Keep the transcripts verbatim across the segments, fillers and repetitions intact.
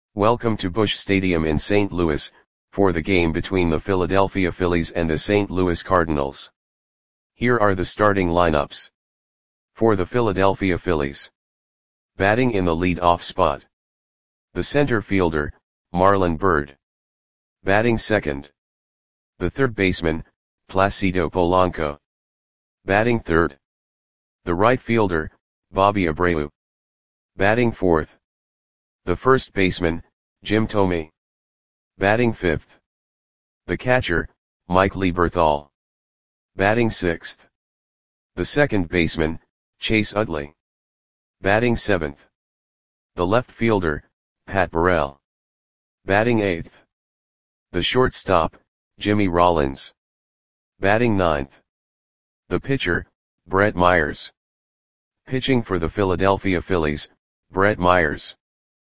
Welcome to Busch Stadium in Saint Louis, for the game between the Philadelphia Phillies and the Saint Louis Cardinals. Here are the starting lineups. For the Philadelphia Phillies. Batting in the lead-off spot. The center fielder, Marlon Byrd. Batting second. The third baseman, Placido Polanco. Batting third. The right fielder, Bobby Abreu. Batting fourth. The first baseman, Jim Thome. Batting fifth. The catcher, Mike Lieberthal. Batting sixth. The second baseman, Chase Utley. Batting seventh. The left fielder, Pat Burrell. Batting eighth. The shortstop, Jimmy Rollins. Batting ninth. The pitcher, Brett Myers. Pitching for the Philadelphia Phillies, Brett Myers.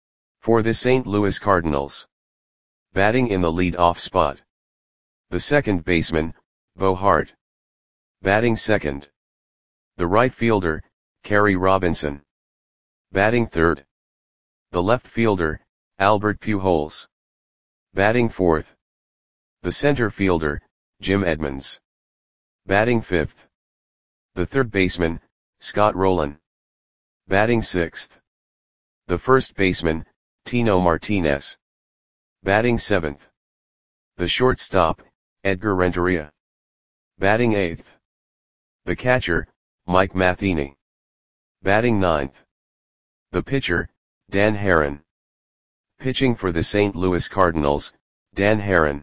For the Saint Louis Cardinals. Batting in the lead-off spot. The second baseman, Bo Hart. Batting second. The right fielder, Kerry Robinson. Batting third. The left fielder, Albert Pujols. Batting fourth. The center fielder, Jim Edmonds. Batting fifth. The third baseman, Scott Rolen. Batting sixth. The first baseman, Tino Martinez. Batting seventh. The shortstop, Edgar Renteria. Batting eighth. The catcher, Mike Matheny. Batting ninth. The pitcher, Dan Haren. Pitching for the Saint Louis Cardinals, Dan Haren.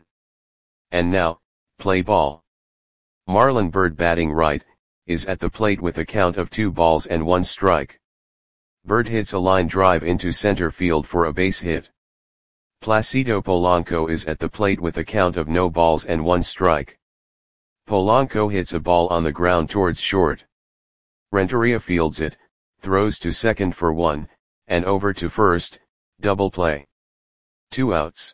And now, play ball. Marlon Byrd, batting right, is at the plate with a count of two balls and one strike. Byrd hits a line drive into center field for a base hit. Placido Polanco is at the plate with a count of no balls and one strike. Polanco hits a ball on the ground towards short. Renteria fields it, throws to second for one, and over to first, double play. Two outs.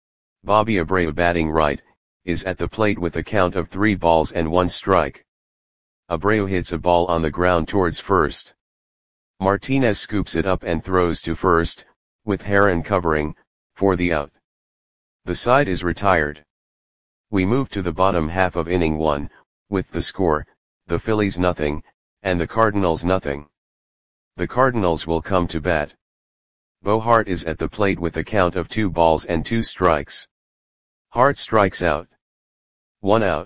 Bobby Abreu, batting right, is at the plate with a count of three balls and one strike. Abreu hits a ball on the ground towards first. Martinez scoops it up and throws to first, with Haren covering, for the out. The side is retired. We move to the bottom half of inning one, with the score, the Phillies nothing, and the Cardinals nothing. The Cardinals will come to bat. Bo Hart is at the plate with a count of two balls and two strikes. Hart strikes out. One out.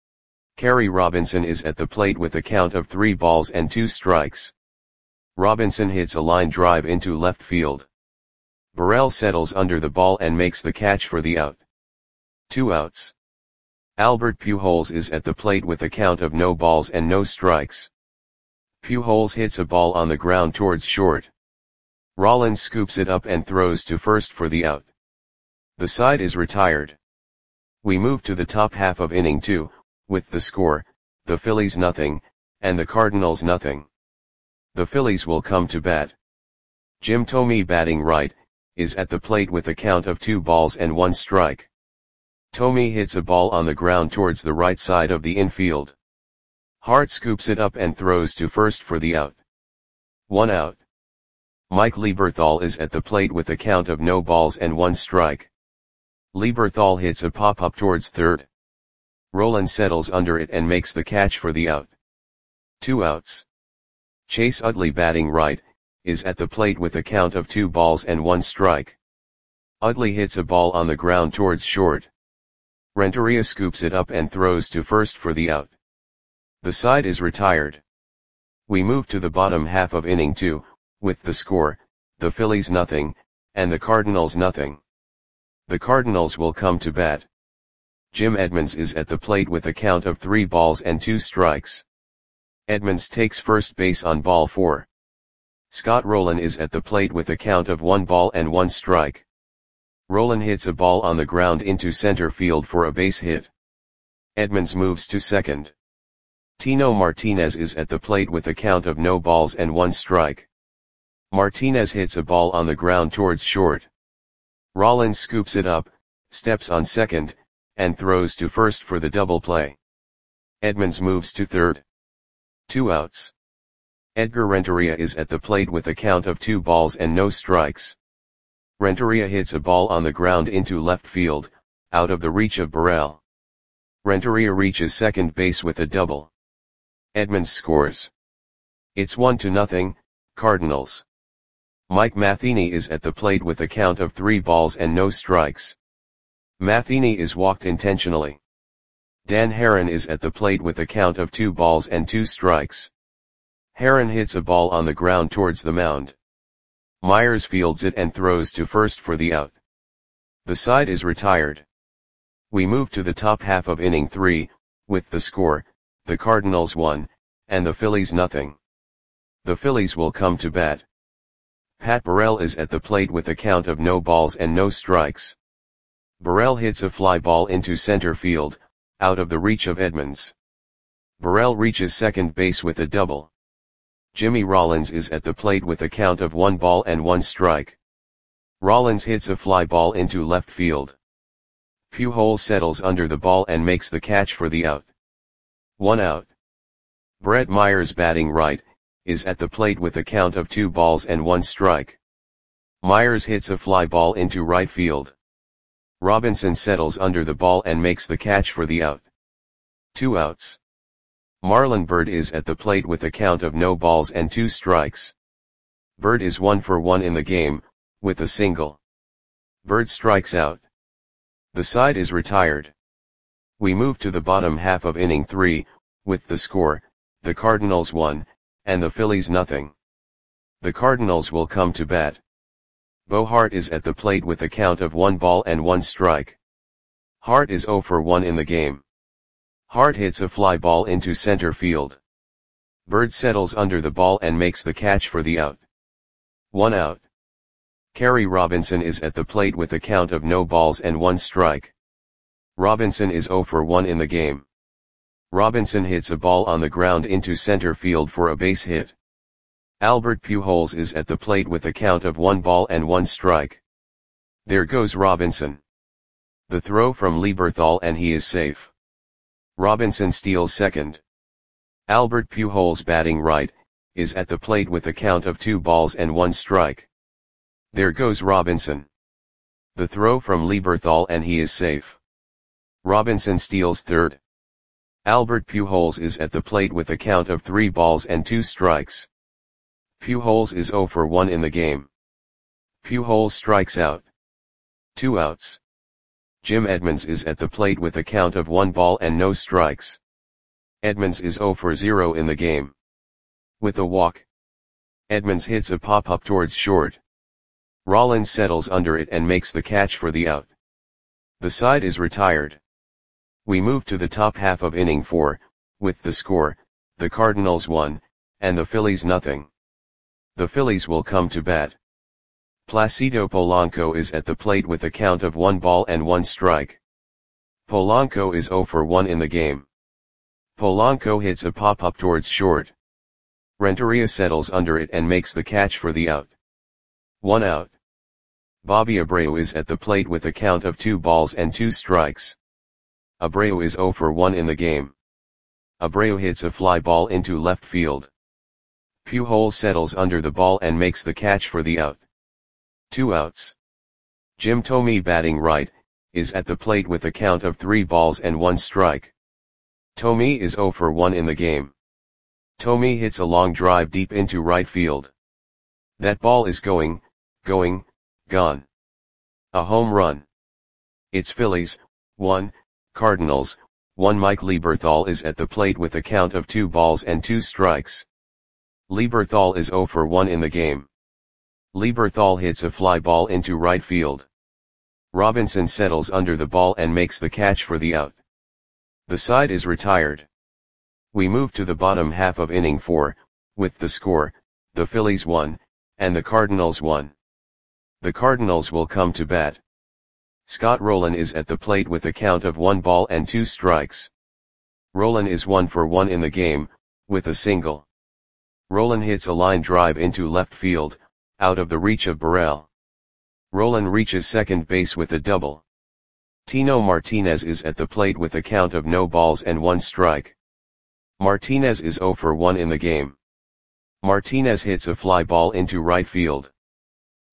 Kerry Robinson is at the plate with a count of three balls and two strikes. Robinson hits a line drive into left field. Burrell settles under the ball and makes the catch for the out. Two outs. Albert Pujols is at the plate with a count of no balls and no strikes. Pujols hits a ball on the ground towards short. Rollins scoops it up and throws to first for the out. The side is retired. We move to the top half of inning two, with the score, the Phillies nothing, and the Cardinals nothing. The Phillies will come to bat. Jim Thome, batting right, is at the plate with a count of two balls and one strike. Thome hits a ball on the ground towards the right side of the infield. Hart scoops it up and throws to first for the out. One out. Mike Lieberthal is at the plate with a count of no balls and one strike. Lieberthal hits a pop-up towards third. Rolen settles under it and makes the catch for the out. Two outs. Chase Utley, batting right, is at the plate with a count of two balls and one strike. Utley hits a ball on the ground towards short. Renteria scoops it up and throws to first for the out. The side is retired. We move to the bottom half of inning two, with the score, the Phillies nothing, and the Cardinals nothing. The Cardinals will come to bat. Jim Edmonds is at the plate with a count of three balls and two strikes. Edmonds takes first base on ball four. Scott Rolen is at the plate with a count of one ball and one strike. Rolen hits a ball on the ground into center field for a base hit. Edmonds moves to second. Tino Martinez is at the plate with a count of no balls and one strike. Martinez hits a ball on the ground towards short. Rollins scoops it up, steps on second, and throws to first for the double play. Edmonds moves to third. Two outs. Edgar Renteria is at the plate with a count of two balls and no strikes. Renteria hits a ball on the ground into left field, out of the reach of Burrell. Renteria reaches second base with a double. Edmonds scores. It's one to nothing, Cardinals. Mike Matheny is at the plate with a count of three balls and no strikes. Matheny is walked intentionally. Dan Herron is at the plate with a count of two balls and two strikes. Herron hits a ball on the ground towards the mound. Myers fields it and throws to first for the out. The side is retired. We move to the top half of inning three, with the score, the Cardinals one, and the Phillies nothing. The Phillies will come to bat. Pat Burrell is at the plate with a count of no balls and no strikes. Burrell hits a fly ball into center field, out of the reach of Edmonds. Burrell reaches second base with a double. Jimmy Rollins is at the plate with a count of one ball and one strike. Rollins hits a fly ball into left field. Pujols settles under the ball and makes the catch for the out. One out. Brett Myers, batting right, is at the plate with a count of two balls and one strike. Myers hits a fly ball into right field. Robinson settles under the ball and makes the catch for the out. Two outs. Marlon Byrd is at the plate with a count of no balls and two strikes. Byrd is one for one in the game, with a single. Byrd strikes out. The side is retired. We move to the bottom half of inning three, with the score, the Cardinals one, and the Phillies nothing. The Cardinals will come to bat. Bo Hart is at the plate with a count of one ball and one strike. Hart is zero for one in the game. Hart hits a fly ball into center field. Byrd settles under the ball and makes the catch for the out. One out. Kerry Robinson is at the plate with a count of no balls and one strike. Robinson is zero for one in the game. Robinson hits a ball on the ground into center field for a base hit. Albert Pujols is at the plate with a count of one ball and one strike. There goes Robinson. The throw from Lieberthal and he is safe. Robinson steals second. Albert Pujols, batting right, is at the plate with a count of two balls and one strike. There goes Robinson. The throw from Lieberthal and he is safe. Robinson steals third. Albert Pujols is at the plate with a count of three balls and two strikes. Pujols is zero for one in the game. Pujols strikes out. Two outs. Jim Edmonds is at the plate with a count of one ball and no strikes. Edmonds is zero for zero in the game. With a walk. Edmonds hits a pop-up towards short. Rollins settles under it and makes the catch for the out. The side is retired. We move to the top half of inning four, with the score, the Cardinals one, and the Phillies nothing. The Phillies will come to bat. Placido Polanco is at the plate with a count of one ball and one strike. Polanco is zero for one in the game. Polanco hits a pop-up towards short. Renteria settles under it and makes the catch for the out. One out. Bobby Abreu is at the plate with a count of two balls and two strikes. Abreu is zero for one in the game. Abreu hits a fly ball into left field. Pujols settles under the ball and makes the catch for the out. Two outs. Jim Thome, batting right, is at the plate with a count of three balls and one strike. Thome is zero for one in the game. Thome hits a long drive deep into right field. That ball is going, going, gone. A home run. It's Phillies, one, Cardinals, one. Mike Lieberthal is at the plate with a count of two balls and two strikes. Lieberthal is zero for one in the game. Lieberthal hits a fly ball into right field. Robinson settles under the ball and makes the catch for the out. The side is retired. We move to the bottom half of inning four, with the score, the Phillies one, and the Cardinals one. The Cardinals will come to bat. Scott Rolen is at the plate with a count of one ball and two strikes. Rolen is one for one in the game, with a single. Rolen hits a line drive into left field, out of the reach of Burrell. Rolen reaches second base with a double. Tino Martinez is at the plate with a count of no balls and one strike. Martinez is zero for one in the game. Martinez hits a fly ball into right field.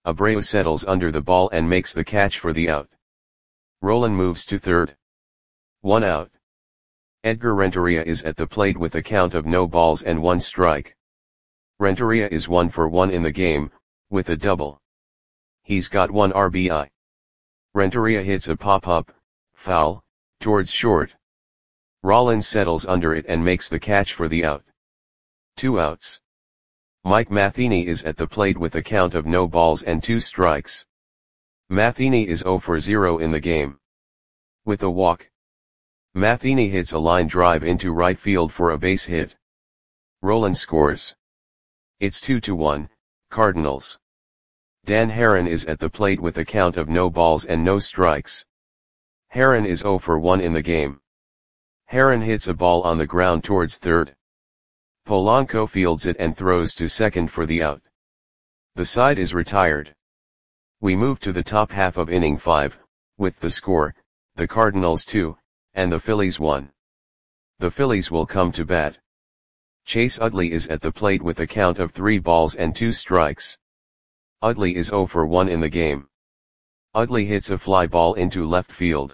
Abreu settles under the ball and makes the catch for the out. Roland moves to third. One out. Edgar Renteria is at the plate with a count of no balls and one strike. Renteria is one for one in the game, with a double. He's got one R B I. Renteria hits a pop-up, foul, towards short. Rollins settles under it and makes the catch for the out. Two outs. Mike Matheny is at the plate with a count of no balls and two strikes. Matheny is zero for zero in the game. With a walk. Matheny hits a line drive into right field for a base hit. Roland scores. It's two to one, Cardinals. Dan Haren is at the plate with a count of no balls and no strikes. Haren is zero for one in the game. Haren hits a ball on the ground towards third. Polanco fields it and throws to second for the out. The side is retired. We move to the top half of inning five, with the score, the Cardinals two, and the Phillies one. The Phillies will come to bat. Chase Utley is at the plate with a count of three balls and two strikes. Utley is zero for one in the game. Utley hits a fly ball into left field.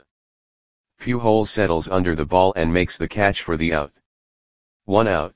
Pujols settles under the ball and makes the catch for the out. One out.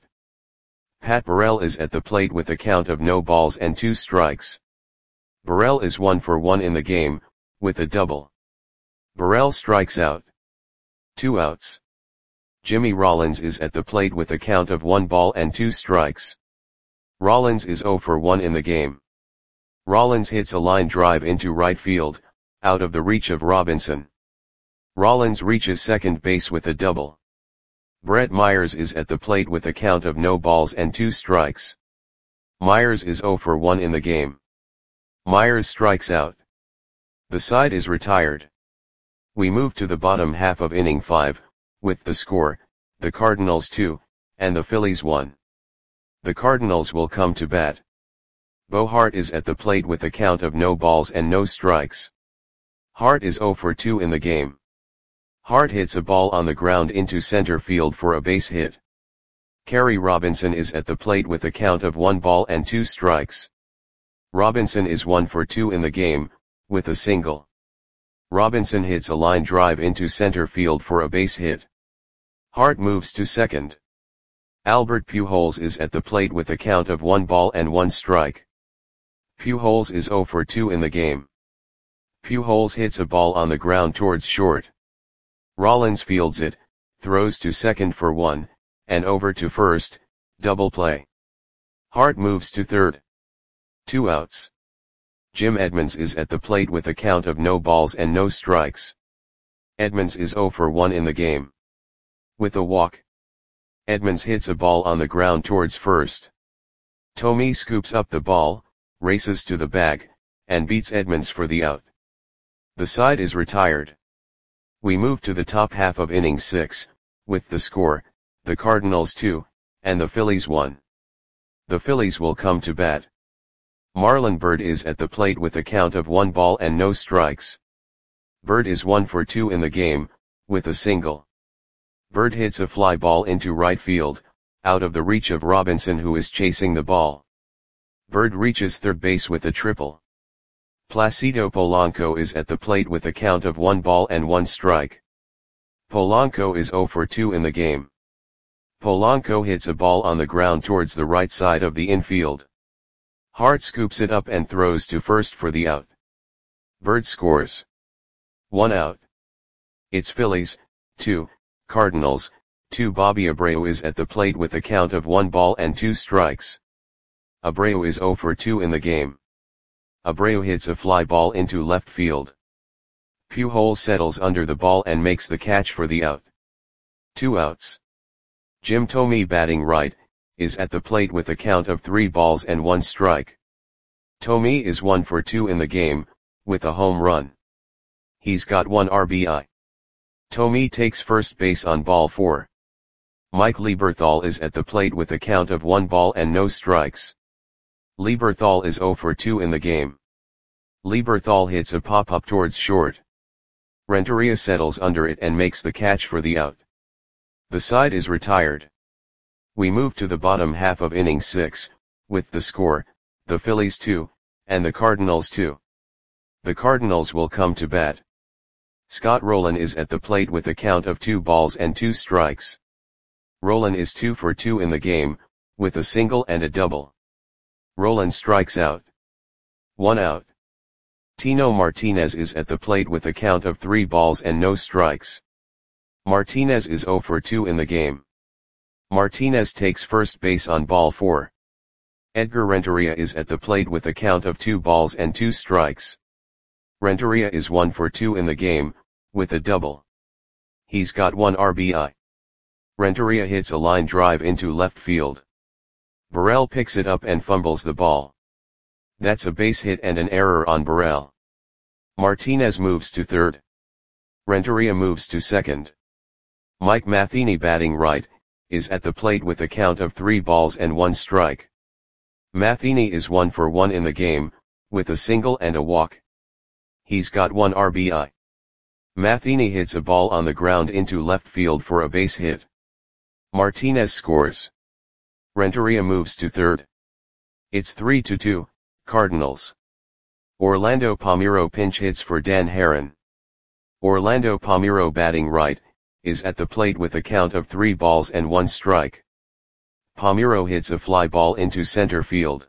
Pat Burrell is at the plate with a count of no balls and two strikes. Burrell is one for one in the game, with a double. Burrell strikes out. Two outs. Jimmy Rollins is at the plate with a count of one ball and two strikes. Rollins is zero for one in the game. Rollins hits a line drive into right field, out of the reach of Robinson. Rollins reaches second base with a double. Brett Myers is at the plate with a count of no balls and two strikes. Myers is zero for one in the game. Myers strikes out. The side is retired. We move to the bottom half of inning five, with the score, the Cardinals two, and the Phillies one. The Cardinals will come to bat. Bo Hart is at the plate with a count of no balls and no strikes. Hart is zero for two in the game. Hart hits a ball on the ground into center field for a base hit. Kerry Robinson is at the plate with a count of one ball and two strikes. Robinson is one for two in the game, with a single. Robinson hits a line drive into center field for a base hit. Hart moves to second. Albert Pujols is at the plate with a count of one ball and one strike. Pujols is zero for two in the game. Pujols hits a ball on the ground towards short. Rollins fields it, throws to second for one, and over to first, double play. Hart moves to third. Two outs. Jim Edmonds is at the plate with a count of no balls and no strikes. Edmonds is zero for one in the game. With a walk. Edmonds hits a ball on the ground towards first. Tomey scoops up the ball, races to the bag, and beats Edmonds for the out. The side is retired. We move to the top half of inning six, with the score, the Cardinals two, and the Phillies one. The Phillies will come to bat. Marlon Byrd is at the plate with a count of one ball and no strikes. Byrd is one for two in the game, with a single. Byrd hits a fly ball into right field, out of the reach of Robinson who is chasing the ball. Byrd reaches third base with a triple. Placido Polanco is at the plate with a count of one ball and one strike. Polanco is zero for two in the game. Polanco hits a ball on the ground towards the right side of the infield. Hart scoops it up and throws to first for the out. Byrd scores. One out. It's Phillies, two, Cardinals, two. Bobby Abreu is at the plate with a count of one ball and two strikes. Abreu is zero for two in the game. Abreu hits a fly ball into left field. Pujols settles under the ball and makes the catch for the out. Two outs. Jim Tomey, batting right, is at the plate with a count of three balls and one strike. Tomey is one for two in the game, with a home run. He's got one R B I. Tomey takes first base on ball four. Mike Lieberthal is at the plate with a count of one ball and no strikes. Lieberthal is zero for two in the game. Lieberthal hits a pop-up towards short. Renteria settles under it and makes the catch for the out. The side is retired. We move to the bottom half of inning six, with the score, the Phillies two, and the Cardinals too. The Cardinals will come to bat. Scott Rolen is at the plate with a count of two balls and two strikes. Rolen is two for two in the game, with a single and a double. Rolen strikes out. One out. Tino Martinez is at the plate with a count of three balls and no strikes. Martinez is zero for two in the game. Martinez takes first base on ball four. Edgar Renteria is at the plate with a count of two balls and two strikes. Renteria is one for two in the game, with a double. He's got one R B I. Renteria hits a line drive into left field. Burrell picks it up and fumbles the ball. That's a base hit and an error on Burrell. Martinez moves to third. Renteria moves to second. Mike Matheny, batting right, is at the plate with a count of three balls and one strike. Matheny is one for one in the game, with a single and a walk. He's got one R B I. Matheny hits a ball on the ground into left field for a base hit. Martinez scores. Renteria moves to third. It's three to two, Cardinals. Orlando Palmeiro pinch hits for Dan Haren. Orlando Palmeiro, batting right, is at the plate with a count of three balls and one strike. Palmeiro hits a fly ball into center field.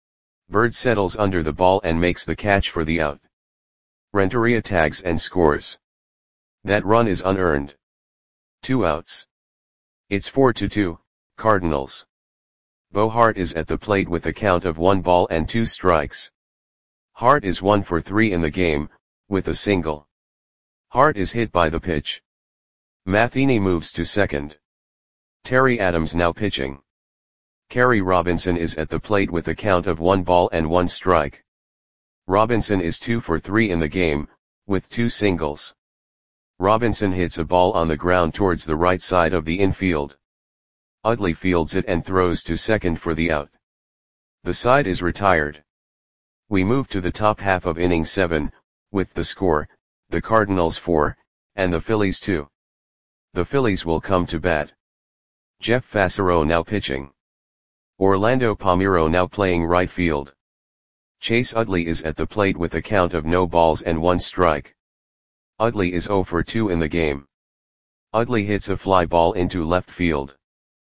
Bird settles under the ball and makes the catch for the out. Renteria tags and scores. That run is unearned. Two outs. It's four to two, Cardinals. Bo Hart is at the plate with a count of one ball and two strikes. Hart is one for three in the game, with a single. Hart is hit by the pitch. Matheny moves to second. Terry Adams now pitching. Kerry Robinson is at the plate with a count of one ball and one strike. Robinson is two for three in the game, with two singles. Robinson hits a ball on the ground towards the right side of the infield. Utley fields it and throws to second for the out. The side is retired. We move to the top half of inning seven, with the score, the Cardinals four, and the Phillies two. The Phillies will come to bat. Jeff Fassero now pitching. Orlando Palmeiro now playing right field. Chase Utley is at the plate with a count of no balls and one strike. Utley is zero for two in the game. Utley hits a fly ball into left field.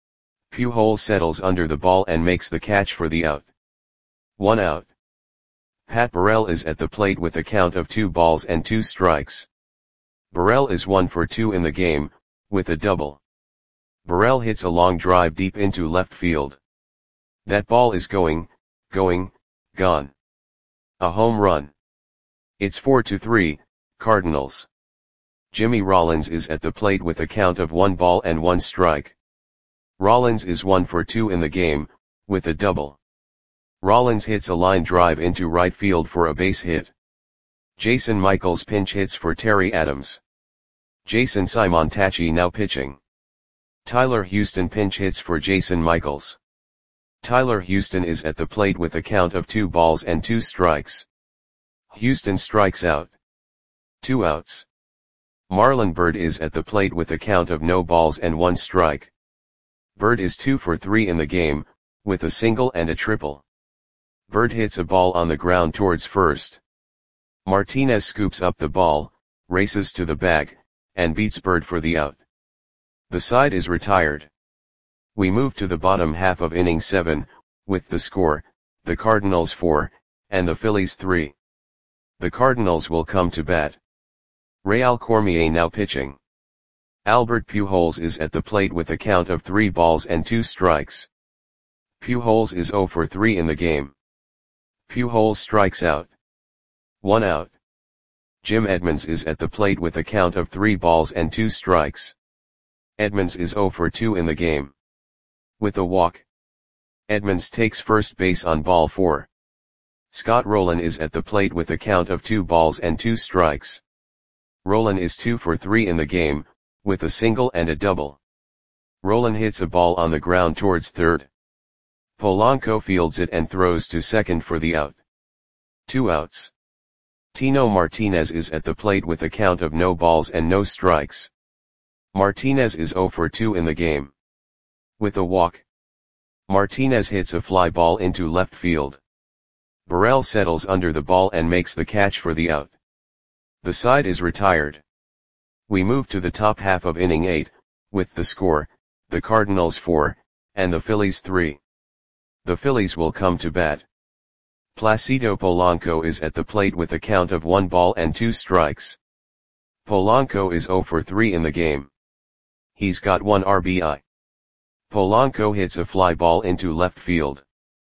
Pujols settles under the ball and makes the catch for the out. One out. Pat Burrell is at the plate with a count of two balls and two strikes. Burrell is one for two in the game, with a double. Burrell hits a long drive deep into left field. That ball is going, going, gone. A home run. It's four to three, Cardinals. Jimmy Rollins is at the plate with a count of one ball and one strike. Rollins is one for two in the game, with a double. Rollins hits a line drive into right field for a base hit. Jason Michaels pinch hits for Terry Adams. Jason Simontacchi now pitching. Tyler Houston pinch hits for Jason Michaels. Tyler Houston is at the plate with a count of two balls and two strikes. Houston strikes out. Two outs. Marlon Byrd is at the plate with a count of no balls and one strike. Byrd is two for three in the game, with a single and a triple. Byrd hits a ball on the ground towards first. Martinez scoops up the ball, races to the bag, and beats Byrd for the out. The side is retired. We move to the bottom half of inning seven, with the score, the Cardinals four, and the Phillies three. The Cardinals will come to bat. Real Cormier now pitching. Albert Pujols is at the plate with a count of three balls and two strikes. Pujols is zero for three in the game. Pujols strikes out. One out. Jim Edmonds is at the plate with a count of three balls and two strikes. Edmonds is zero for two in the game. With a walk. Edmonds takes first base on ball four. Scott Rolen is at the plate with a count of two balls and two strikes. Rolen is two for three in the game, with a single and a double. Rolen hits a ball on the ground towards third. Polanco fields it and throws to second for the out. Two outs. Tino Martinez is at the plate with a count of no balls and no strikes. Martinez is zero for two in the game. With a walk. Martinez hits a fly ball into left field. Burrell settles under the ball and makes the catch for the out. The side is retired. We move to the top half of inning eight, with the score, the Cardinals four, and the Phillies three. The Phillies will come to bat. Placido Polanco is at the plate with a count of one ball and two strikes. Polanco is oh for three in the game. He's got one R B I. Polanco hits a fly ball into left field.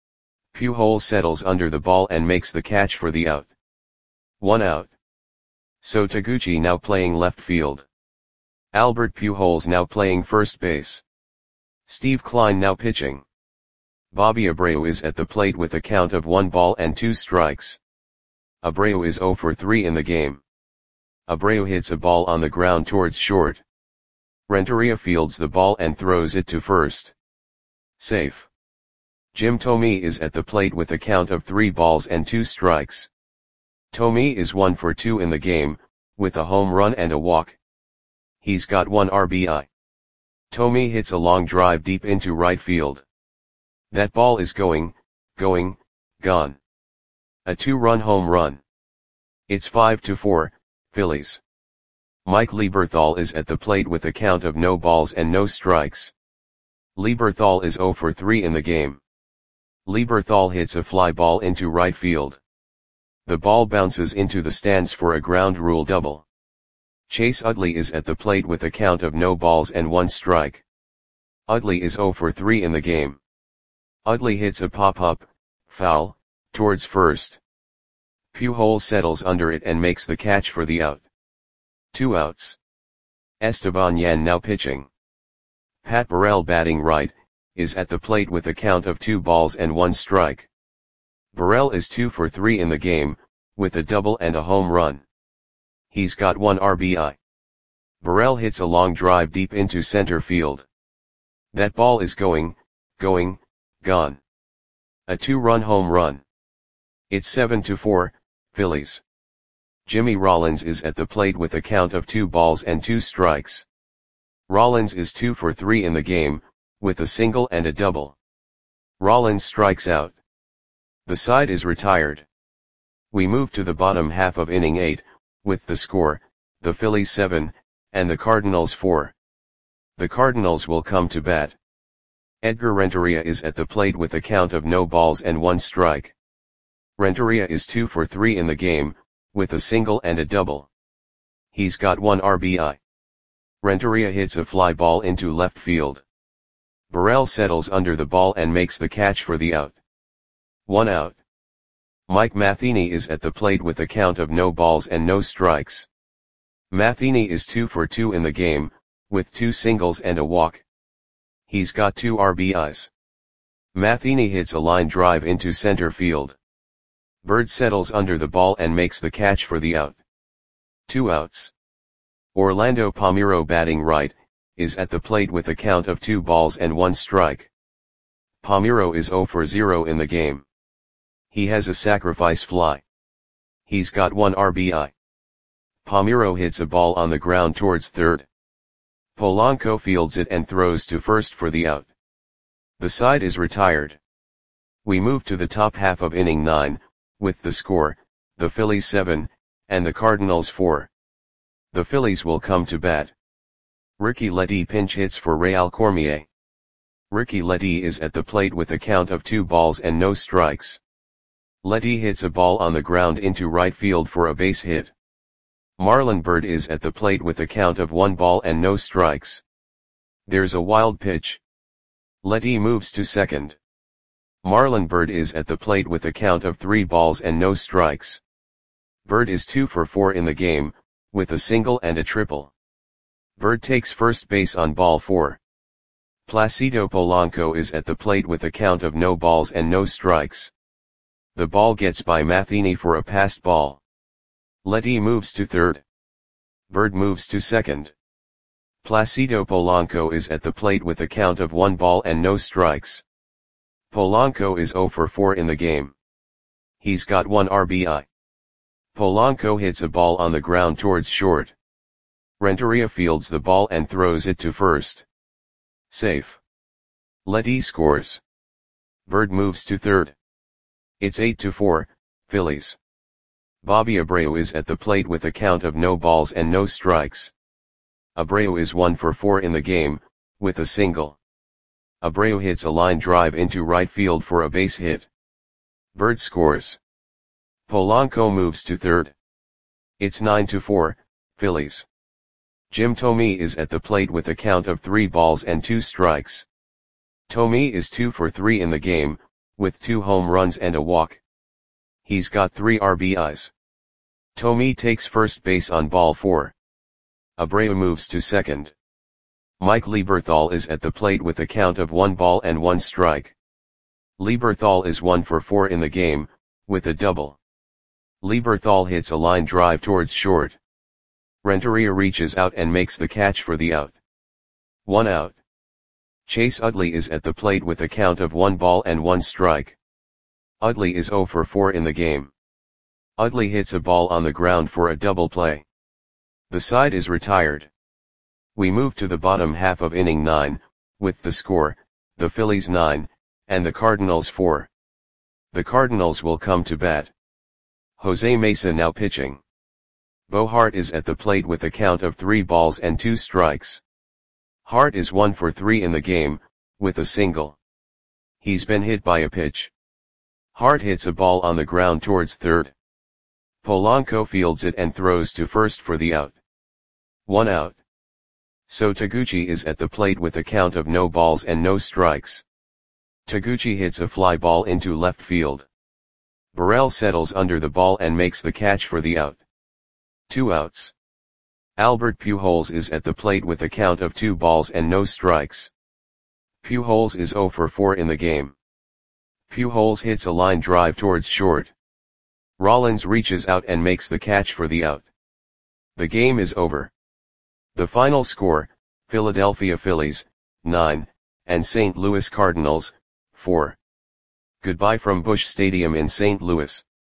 Pujols settles under the ball and makes the catch for the out. One out. So Taguchi now playing left field. Albert Pujols now playing first base. Steve Kline now pitching. Bobby Abreu is at the plate with a count of one ball and two strikes. Abreu is oh for three in the game. Abreu hits a ball on the ground towards short. Renteria fields the ball and throws it to first. Safe. Jim Thome is at the plate with a count of three balls and two strikes. Thome is one for two in the game, with a home run and a walk. He's got one R B I. Thome hits a long drive deep into right field. That ball is going, going, gone. A two-run home run. It's five to four, Phillies. Mike Lieberthal is at the plate with a count of no balls and no strikes. Lieberthal is oh for three in the game. Lieberthal hits a fly ball into right field. The ball bounces into the stands for a ground rule double. Chase Utley is at the plate with a count of no balls and one strike. Utley is oh for three in the game. Utley hits a pop-up, foul, towards first. Pujols settles under it and makes the catch for the out. Two outs. Esteban Yan now pitching. Pat Burrell batting right, is at the plate with a count of two balls and one strike. Burrell is two for three in the game, with a double and a home run. He's got one R B I. Burrell hits a long drive deep into center field. That ball is going, going, gone. A two-run home run. It's seven to four, Phillies. Jimmy Rollins is at the plate with a count of two balls and two strikes. Rollins is two for three in the game, with a single and a double. Rollins strikes out. The side is retired. We move to the bottom half of inning eight, with the score, the Phillies seven, and the Cardinals four. The Cardinals will come to bat. Edgar Renteria is at the plate with a count of no balls and one strike. Renteria is two for three in the game, with a single and a double. He's got one R B I. Renteria hits a fly ball into left field. Burrell settles under the ball and makes the catch for the out. One out. Mike Matheny is at the plate with a count of no balls and no strikes. Matheny is two for two in the game, with two singles and a walk. He's got two R B Is. Matheny hits a line drive into center field. Bird settles under the ball and makes the catch for the out. Two outs. Orlando Palmeiro batting right, is at the plate with a count of two balls and one strike. Palmeiro is oh for zero in the game. He has a sacrifice fly. He's got one R B I. Palmeiro hits a ball on the ground towards third. Polanco fields it and throws to first for the out. The side is retired. We move to the top half of inning nine, with the score, the Phillies seven, and the Cardinals four. The Phillies will come to bat. Ricky Ledee pinch hits for Real Cormier. Ricky Ledee is at the plate with a count of two balls and no strikes. Ledee hits a ball on the ground into right field for a base hit. Marlon Byrd is at the plate with a count of one ball and no strikes. There's a wild pitch. Ledee moves to second. Marlon Byrd is at the plate with a count of three balls and no strikes. Byrd is two for four in the game, with a single and a triple. Byrd takes first base on ball four. Placido Polanco is at the plate with a count of no balls and no strikes. The ball gets by Matheny for a passed ball. Ledee moves to third. Byrd moves to second. Placido Polanco is at the plate with a count of one ball and no strikes. Polanco is oh for four in the game. He's got one R B I. Polanco hits a ball on the ground towards short. Renteria fields the ball and throws it to first. Safe. Ledee scores. Byrd moves to third. It's eight to four, Phillies. Bobby Abreu is at the plate with a count of no balls and no strikes. Abreu is one for four in the game, with a single. Abreu hits a line drive into right field for a base hit. Bird scores. Polanco moves to third. It's nine to four, Phillies. Jim Thome is at the plate with a count of three balls and two strikes. Thome is two for three in the game, with two home runs and a walk. He's got three R B Is. Thome takes first base on ball four. Abreu moves to second. Mike Lieberthal is at the plate with a count of one ball and one strike. Lieberthal is one for four in the game, with a double. Lieberthal hits a line drive towards short. Renteria reaches out and makes the catch for the out. One out. Chase Utley is at the plate with a count of one ball and one strike. Utley is zero for four in the game. Utley hits a ball on the ground for a double play. The side is retired. We move to the bottom half of inning nine, with the score, the Phillies nine, and the Cardinals four. The Cardinals will come to bat. Jose Mesa now pitching. Bo Hart is at the plate with a count of three balls and two strikes. Hart is one for three in the game, with a single. He's been hit by a pitch. Hart hits a ball on the ground towards third. Polanco fields it and throws to first for the out. One out. So Taguchi is at the plate with a count of no balls and no strikes. Taguchi hits a fly ball into left field. Burrell settles under the ball and makes the catch for the out. Two outs. Albert Pujols is at the plate with a count of two balls and no strikes. Pujols is zero for four in the game. Pujols hits a line drive towards short. Rollins reaches out and makes the catch for the out. The game is over. The final score, Philadelphia Phillies, nine, and Saint Louis Cardinals, four. Goodbye from Busch Stadium in Saint Louis.